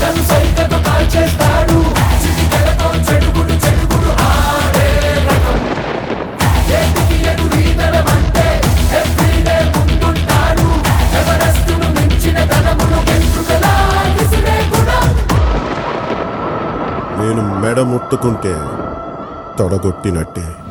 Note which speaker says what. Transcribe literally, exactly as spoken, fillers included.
Speaker 1: తను సైకతో కాల్చేస్తాడు చిటికెలతో చెడుగుడు చెడుగుడు ఆడే రకం చేతికి ఎదురీదనమంటే ఎవ్రీడే ముందుంటాడు ఎవరెస్టును మించిన ధనమును గెంతుకలా విసిరే గుణం
Speaker 2: నేను మెడ ముట్టుకుంటే తొడగొట్టినట్టే.